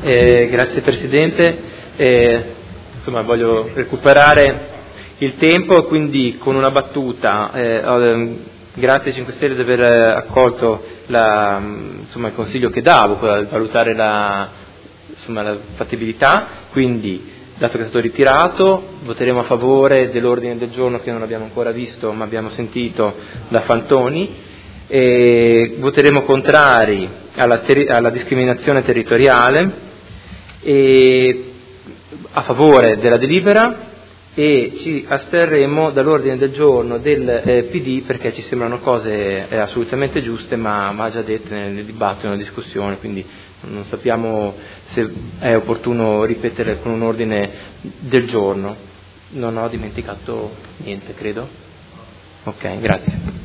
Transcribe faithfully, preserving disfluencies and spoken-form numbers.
Eh, grazie Presidente, eh, insomma voglio recuperare il tempo, quindi con una battuta, eh, grazie ai cinque Stelle di aver accolto la, insomma, il consiglio che davo per valutare la, insomma, la fattibilità, quindi dato che è stato ritirato voteremo a favore dell'ordine del giorno che non abbiamo ancora visto ma abbiamo sentito da Fantoni. E voteremo contrari alla, ter- alla discriminazione territoriale e a favore della delibera, e ci asterremo dall'ordine del giorno del eh, P D perché ci sembrano cose eh, assolutamente giuste ma, ma già dette nel dibattito, nella discussione, quindi non sappiamo se è opportuno ripetere con un ordine del giorno. Non ho dimenticato niente, credo. Ok, grazie.